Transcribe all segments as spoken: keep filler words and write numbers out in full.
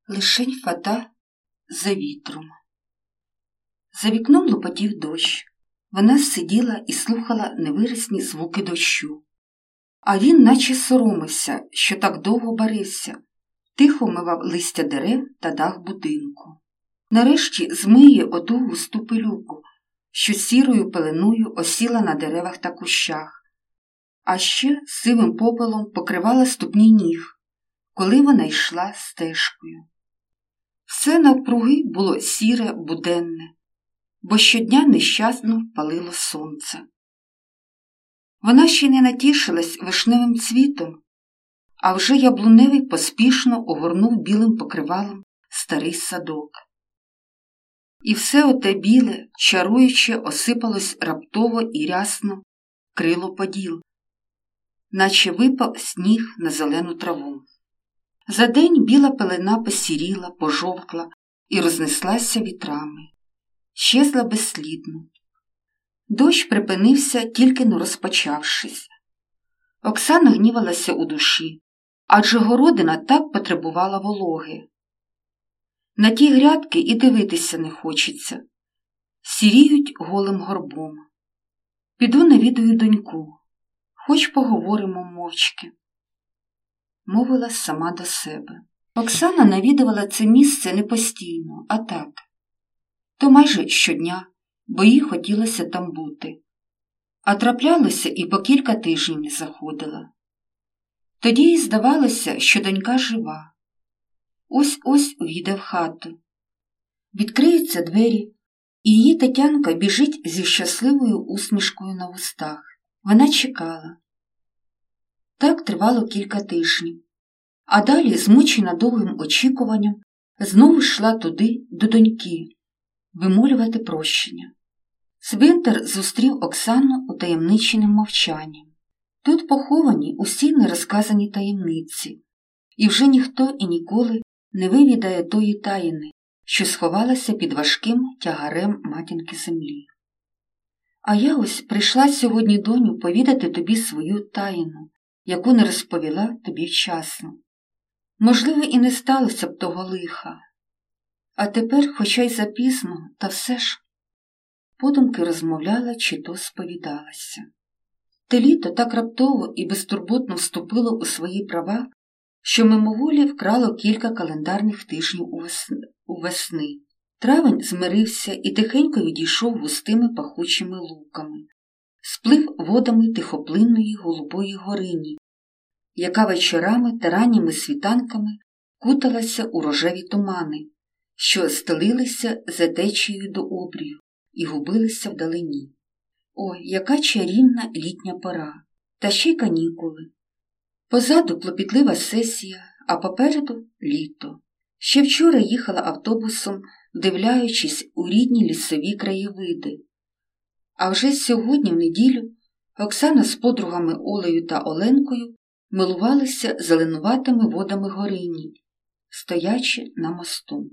Лишень фата за вітром. За вікном лопотів дощ. Вона сиділа і слухала невиразні звуки дощу. А він наче соромився, що так довго барився, тихо мивав листя дерев та дах будинку. Нарешті змиє оту густу пилюку, що сірою пеленою осіла на деревах та кущах, а ще сивим попелом покривала ступні ніг, коли вона йшла стежкою. Все навкруги було сіре, буденне, бо щодня нещасно палило сонце. Вона ще не натішилась вишневим цвітом, а вже яблуневий поспішно огорнув білим покривалом старий садок. І все оте біле, чаруюче осипалось раптово і рясно крило поділ, наче випав сніг на зелену траву. За день біла пелена посіріла, пожовкла і рознеслася вітрами. Щезла безслідно. Дощ припинився, тільки но розпочавшись. Оксана гнівалася у душі, адже городина так потребувала вологи. На ті грядки і дивитися не хочеться. Сіріють голим горбом. Піду навідаю доньку, хоч поговоримо мовчки. Мовила сама до себе. Оксана навідувала це місце не постійно, а так. То майже щодня, бо їй хотілося там бути. А траплялося і по кілька тижнів не заходила. Тоді їй здавалося, що донька жива. Ось-ось увійде в хату. Відкриються двері, і її Тетянка біжить зі щасливою усмішкою на вустах. Вона чекала. Так тривало кілька тижнів. А далі, змучена довгим очікуванням, знову йшла туди, до доньки, вимолювати прощення. Цвинтар зустрів Оксану утаємниченим мовчанням. Тут поховані усі нерозказані таємниці, і вже ніхто і ніколи не вивідає тої таїни, що сховалася під важким тягарем матінки землі. А я ось прийшла сьогодні, доню, повідати тобі свою таїну, яку не розповіла тобі вчасно. Можливо, і не сталося б того лиха. А тепер, хоча й запізно, та все ж, подумки розмовляла чи то сповідалася. Те літо так раптово і безтурботно вступило у свої права, що мимоволі вкрало кілька календарних тижнів у весни. Травень змирився і тихенько відійшов густими пахучими луками, сплив водами тихоплинної голубої горині, яка вечорами та ранніми світанками куталася у рожеві тумани, що стелилися за течією до обрію і губилися вдалині. Ой, яка чарівна літня пора, та ще й канікули. Позаду клопітлива сесія, а попереду літо. Ще вчора їхала автобусом, вдивляючись у рідні лісові краєвиди. А вже сьогодні, в неділю, Оксана з подругами Олею та Оленкою милувалися зеленуватими водами горині, стоячи на мосту.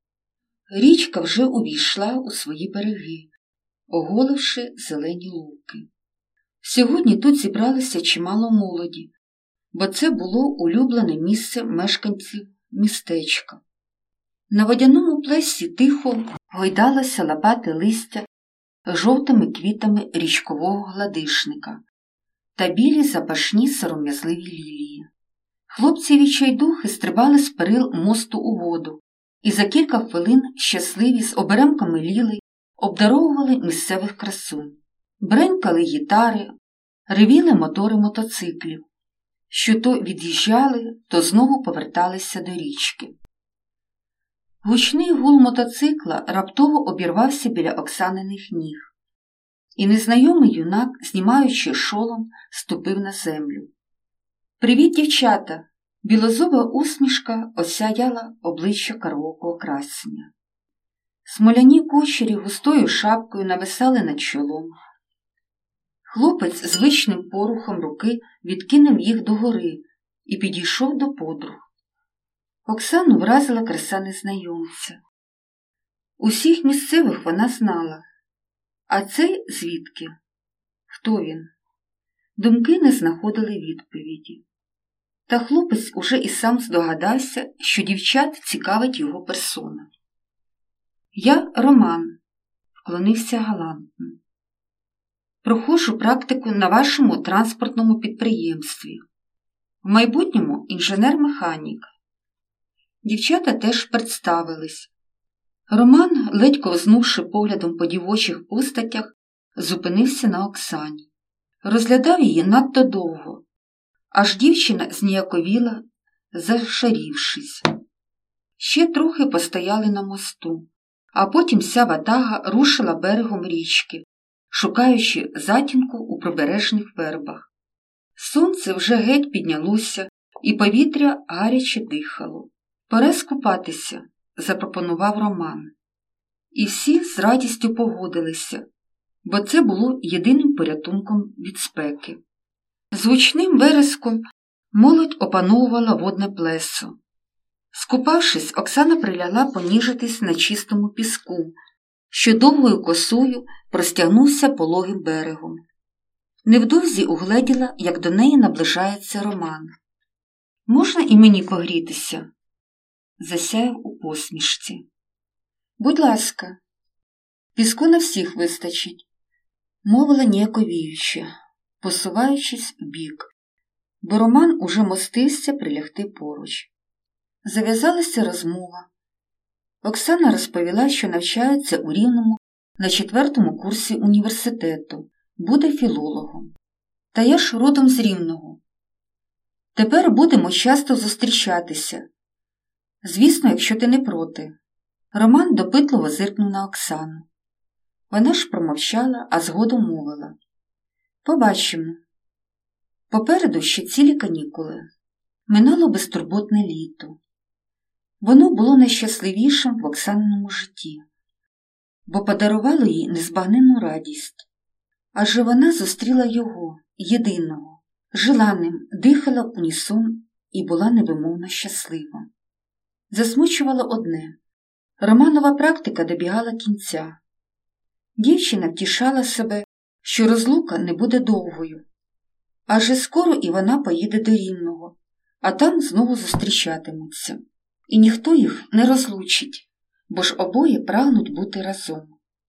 Річка вже увійшла у свої береги, оголивши зелені луки. Сьогодні тут зібралося чимало молоді, бо це було улюблене місце мешканців містечка. На водяному плесі тихо гойдалося лопате листя жовтими квітами річкового гладишника та білі запашні сором'язливі лілії. Хлопці відчайдухи стрибали з перил мосту у воду і за кілька хвилин щасливі з оберемками лілей обдаровували місцевих красунь. Бренькали гітари, ревіли мотори мотоциклів, що то від'їжджали, то знову поверталися до річки. Гучний гул мотоцикла раптово обірвався біля Оксаниних ніг, і незнайомий юнак, знімаючи шолом, ступив на землю. «Привіт, дівчата!» Білозуба усмішка осяяла обличчя караокого красення. Смоляні кучері густою шапкою нависали над чолом. Хлопець звичним порухом руки відкинув їх догори і підійшов до подруг. Оксану вразила краса незнайомця. Усіх місцевих вона знала. А цей звідки? Хто він? Думки не знаходили відповіді. Та хлопець уже і сам здогадався, що дівчат цікавить його персона. «Я Роман», – вклонився галантно. «Проходжу практику на вашому транспортному підприємстві. В майбутньому інженер-механік». Дівчата теж представились. Роман, ледь ковзнувши поглядом по дівочих постатях, зупинився на Оксані. Розглядав її надто довго, аж дівчина зніяковіла, зашарівшись. Ще трохи постояли на мосту, а потім вся ватага рушила берегом річки, шукаючи затінку у прибережних вербах. Сонце вже геть піднялося, і повітря гаряче дихало. «Пора скупатися», – запропонував Роман. І всі з радістю погодилися, бо це було єдиним порятунком від спеки. З гучним вереском молодь опановувала водне плесо. Скупавшись, Оксана прилягла поніжитись на чистому піску, що довгою косою простягнувся пологим берегом. Невдовзі угледіла, як до неї наближається Роман. «Можна і мені погрітися?» Засяяв у посмішці. «Будь ласка, піску на всіх вистачить», – мовила ніяковіючи, посуваючись вбік, бо Роман уже мостився прилягти поруч. Зав'язалася розмова. Оксана розповіла, що навчається у Рівному на четвертому курсі університету, буде філологом. «Та я ж родом з Рівного. Тепер будемо часто зустрічатися. Звісно, якщо ти не проти». Роман допитливо зиркнув на Оксану. Вона ж промовчала, а згодом мовила. «Побачимо. Попереду ще цілі канікули. Минало безтурботне літо. Воно було найщасливішим в Оксаниному житті, бо подарувало їй незбагненну радість. Адже вона зустріла його, єдиного, жила ним, дихала в унісон і була невимовно щаслива. Засмучувало одне – Романова практика добігала кінця. Дівчина втішала себе, що розлука не буде довгою. Адже скоро і вона поїде до Рівного, а там знову зустрічатимуться. І ніхто їх не розлучить, бо ж обоє прагнуть бути разом.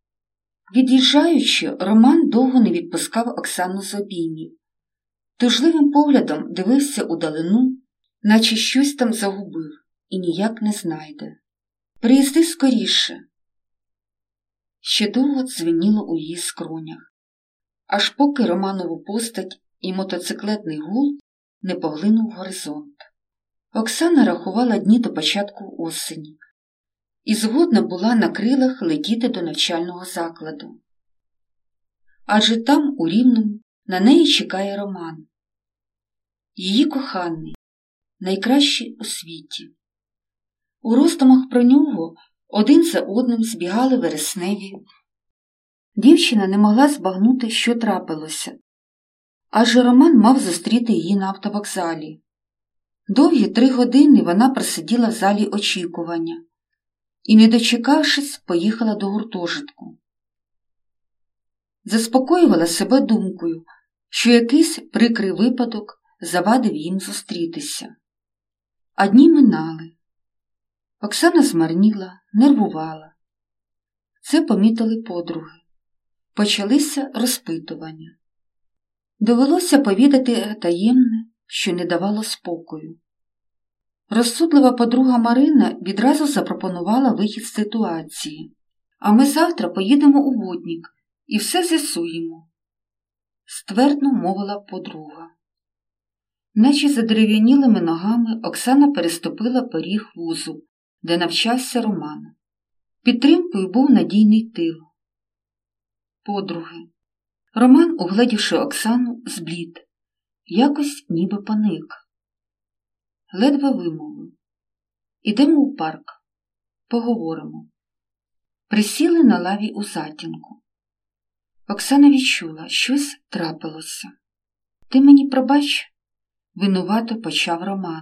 Від'їжджаючи, Роман довго не відпускав Оксану з обіймів. Тужливим поглядом дивився удалину, наче щось там загубив і ніяк не знайде. «Приїзди скоріше!» Ще довго дзвеніло у її скронях, аж поки Романову постать і мотоциклетний гул не поглинув горизонт. Оксана рахувала дні до початку осені і згодна була на крилах летіти до навчального закладу. Адже там, у Рівному, на неї чекає Роман. Її коханий, найкращий у світі. У роздумах про нього один за одним збігали вересневі. Дівчина не могла збагнути, що трапилося, адже Роман мав зустріти її на автовокзалі. Довгі три години вона просиділа в залі очікування і, не дочекавшись, поїхала до гуртожитку. Заспокоювала себе думкою, що якийсь прикрий випадок завадив їм зустрітися. А дні минали. Оксана змарніла, нервувала. Це помітили подруги. Почалися розпитування. Довелося повідати таємне, що не давало спокою. Розсудлива подруга Марина відразу запропонувала вихід з ситуації. «А ми завтра поїдемо у Воднік і все з'ясуємо», – ствердно мовила подруга. Наче задерев'янілими ногами Оксана переступила поріг вузу, де навчався Роман. Підтримкою був надійний тил. Подруги. Роман, угледівши Оксану, зблід. Якось ніби паник. Ледве вимовив. «Ідемо у парк. Поговоримо». Присіли на лаві у затінку. Оксана відчула, щось трапилося. «Ти мені пробач?» – винувато почав Роман.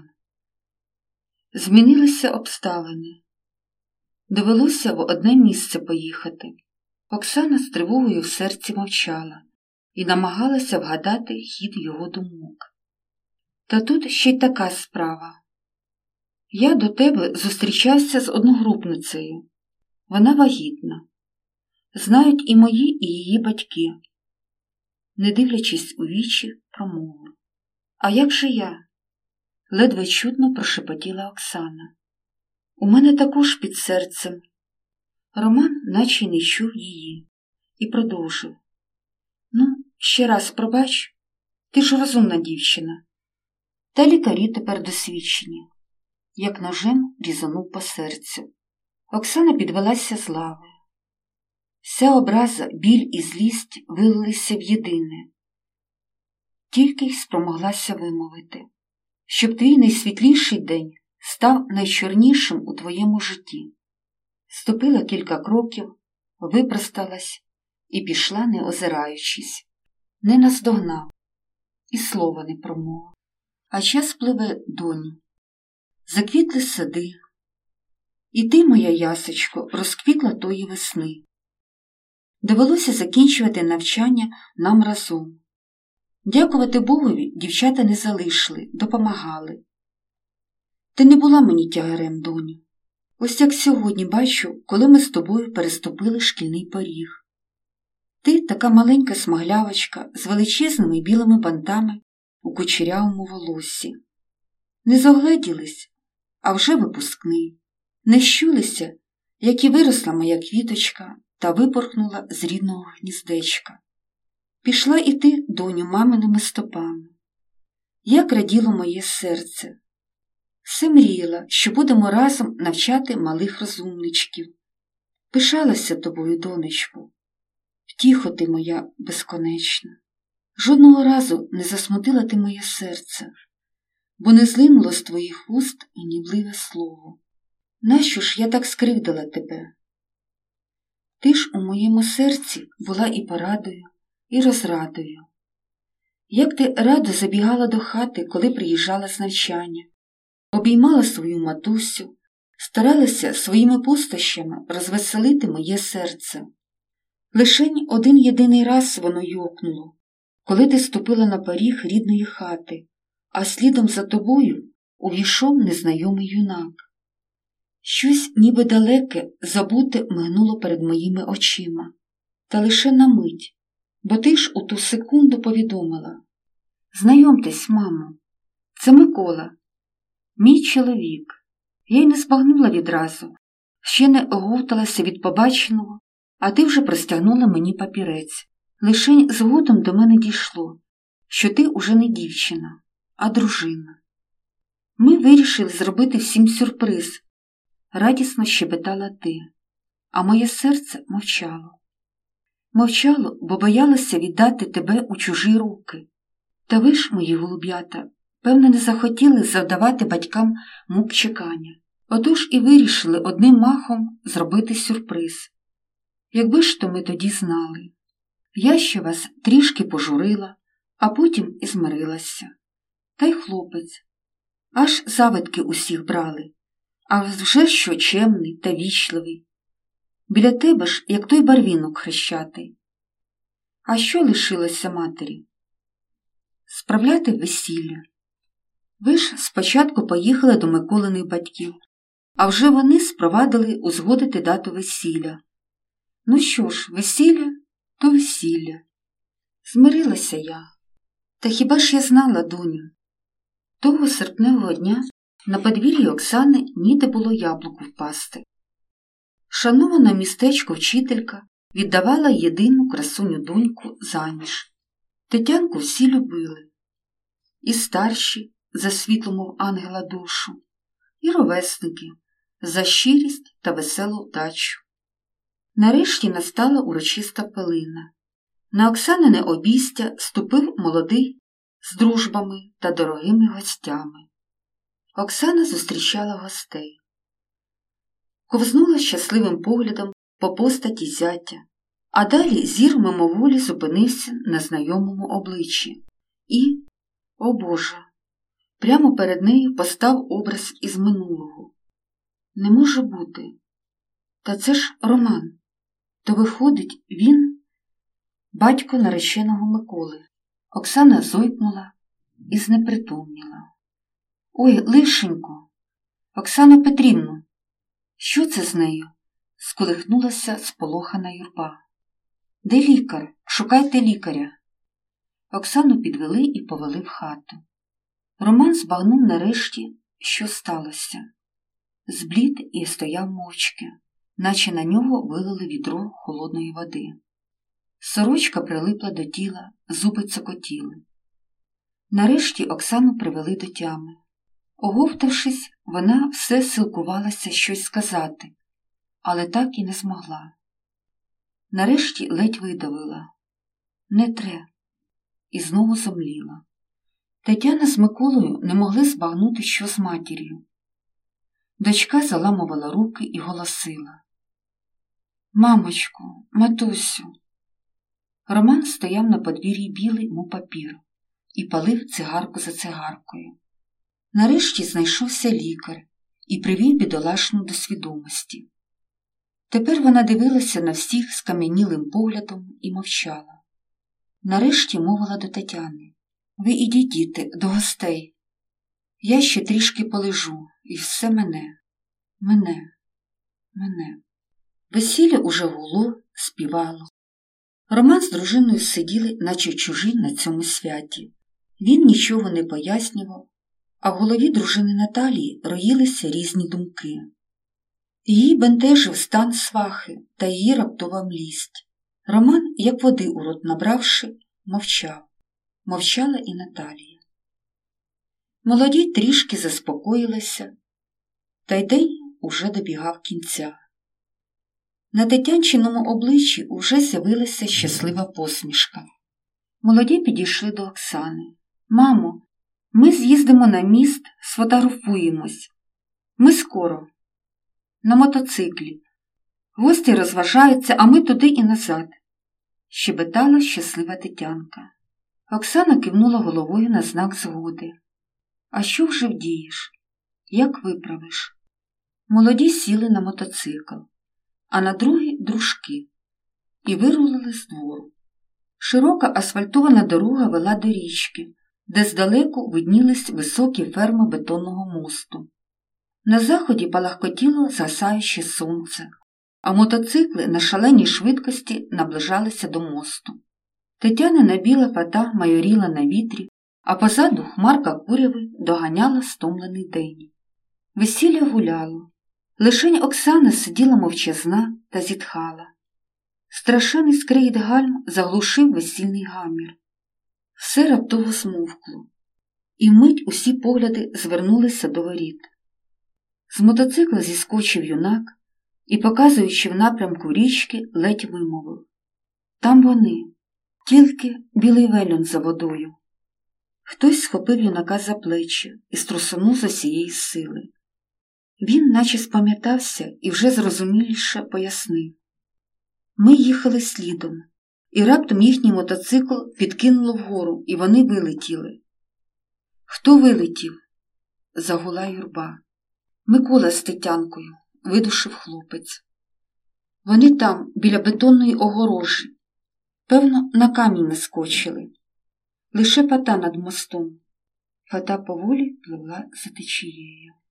Змінилися обставини. Довелося в одне місце поїхати. Оксана з тривогою в серці мовчала і намагалася вгадати хід його думок. Та тут ще й така справа. Я до тебе зустрічався з одногрупницею. Вона вагітна. Знають і мої, і її батьки. Не дивлячись у вічі, промовив. А як же я? Ледве чутно прошепотіла Оксана. У мене також під серцем. Роман наче не чув її і продовжив. Ну, ще раз пробач, ти ж розумна дівчина. Та лікарі тепер досвідчені. Як ножем різанув по серцю. Оксана підвелася з лави. Вся образа, біль і злість вилилися в єдине. Тільки й спромоглася вимовити, щоб твій найсвітліший день став найчорнішим у твоєму житті. Ступила кілька кроків, випросталась і пішла, не озираючись. Не наздогнав і слова не промовив. А час пливе, доню. Заквітли сади. І ти, моя ясочко, розквітла тої весни. Довелося закінчувати навчання нам разом. Дякувати Богові, дівчата не залишили, допомагали. Ти не була мені тягарем, доню. Ось як сьогодні бачу, коли ми з тобою переступили шкільний поріг. Ти така маленька смаглявочка з величезними білими бантами у кучерявому волоссі. Не загледілись, а вже випускний. Не щулися, як і виросла моя квіточка та випорхнула з рідного гніздечка. Пішла і ти, доню, маминими стопами. Як раділо моє серце. Все мріяла, що будемо разом навчати малих розумничків. Пишалася тобою, донечку. Втіхо ти моя безконечна. Жодного разу не засмутила ти моє серце, бо не злинуло з твоїх уст гнівливе слово. Нащо ж я так скривдила тебе? Ти ж у моєму серці була і порадою, і розрадою. Як ти радо забігала до хати, коли приїжджала з навчання, обіймала свою матусю, старалася своїми пустощами розвеселити моє серце. Лишень один єдиний раз воно йокнуло, коли ти ступила на поріг рідної хати, а слідом за тобою увійшов незнайомий юнак. Щось ніби далеке, забуте мигнуло перед моїми очима. Та лише на мить, бо ти ж у ту секунду повідомила. Знайомтесь, мамо, це Микола, мій чоловік. Я й не збагнула відразу, ще не оговталася від побаченого, а ти вже простягнула мені папірець. Лишень згодом до мене дійшло, що ти уже не дівчина, а дружина. Ми вирішили зробити всім сюрприз. Радісно щебетала ти, а моє серце мовчало. Мовчало, бо боялося віддати тебе у чужі руки. Та ви ж, мої голуб'ята, певно, не захотіли завдавати батькам мук чекання. Отож і вирішили одним махом зробити сюрприз. Якби ж то ми тоді знали. Я ще вас трішки пожурила, а потім і змирилася. Та й хлопець. Аж завидки усіх брали. А вже що чемний та вічливий. Біля тебе ж, як той барвінок хрещатий. А що лишилося матері? Справляти весілля. Ви ж спочатку поїхали до Миколиних батьків, а вже вони спровадили узгодити дату весілля. Ну що ж, весілля, то весілля. Змирилася я. Та хіба ж я знала, доню? Того серпневого дня на подвір'ї Оксани ніде було яблуку впасти. Шанована містечко вчителька віддавала єдину красуню доньку заміж. Тетянку всі любили. І старші за світлу, мов ангела душу, і ровесники за щирість та веселу вдачу. Нарешті настала урочиста пелина. На Оксанине обійстя ступив молодий з дружбами та дорогими гостями. Оксана зустрічала гостей. Ковзнула щасливим поглядом по постаті зятя, а далі зір мимоволі зупинився на знайомому обличчі. І, о Боже, прямо перед нею постав образ із минулого. Не може бути. Та це ж Роман. То виходить, він батько нареченого Миколи. Оксана зойкнула і знепритомніла. «Ой, лишенько! Оксано Петрівно! Що це з нею?» – сколихнулася сполохана юрба. «Де лікар? Шукайте лікаря!» Оксану підвели і повели в хату. Роман збагнув нарешті, що сталося. Зблід і стояв мовчки, наче на нього вилили відро холодної води. Сорочка прилипла до тіла, зуби цокотіли. Нарешті Оксану привели до тями. Оговтавшись, вона все силкувалася щось сказати, але так і не змогла. Нарешті ледь видавила: «Не тре», і знову зомліла. Тетяна з Миколою не могли збагнути, що з матір'ю. Дочка заламувала руки і голосила: «Мамочку, матусю». Роман стояв на подвір'ї білий, мов папір, і палив цигарку за цигаркою. Нарешті знайшовся лікар і привів бідолашну до свідомості. Тепер вона дивилася на всіх скам'янілим поглядом і мовчала. Нарешті мовила до Тетяни: «Ви ідіть, діти, до гостей. Я ще трішки полежу, і все мене, мене, мене». Весілля уже гуло, співало. Роман з дружиною сиділи, наче чужі на цьому святі. Він нічого не пояснював, а в голові дружини Наталії роїлися різні думки. Її бентежив стан свахи та її раптова млість. Роман, як води у рот набравши, мовчав. Мовчала і Наталія. Молоді трішки заспокоїлися, та й день уже добігав кінця. На Тетянчиному обличчі уже з'явилася щаслива посмішка. Молоді підійшли до Оксани. «Мамо, ми з'їздимо на міст, сфотографуємось. Ми скоро. На мотоциклі. Гості розважаються, а ми туди і назад», – щебетала щаслива Тетянка. Оксана кивнула головою на знак згоди. «А що вже вдієш? Як виправиш?» Молоді сіли на мотоцикл, а на другий – дружки, і вирулили з двору. Широка асфальтована дорога вела до річки, де здалеку виднілись високі ферми бетонного мосту. На заході палахкотіло згасаюче сонце, а мотоцикли на шаленій швидкості наближалися до мосту. Тетянина біла фата майоріла на вітрі, а позаду хмарка куряви доганяла стомлений день. Весілля гуляло. Лишень Оксана сиділа мовчазна та зітхала. Страшенний скригіт гальм заглушив весільний гамір. Все раптово змовкло, і вмить усі погляди звернулися до воріт. З мотоцикла зіскочив юнак і, показуючи в напрямку річки, ледь вимовив: «Там вони, тільки білий велюн за водою». Хтось схопив юнака за плечі і струсунув з усієї сили. Він наче спам'ятався і вже зрозуміліше пояснив: «Ми їхали слідом, і раптом їхній мотоцикл підкинуло вгору, і вони вилетіли». «Хто вилетів?» – загула юрба. «Микола з Тетянкою», – видушив хлопець. «Вони там, біля бетонної огорожі. Певно, на камінь наскочили. Лише фата над мостом». Фата поволі пливла за течією.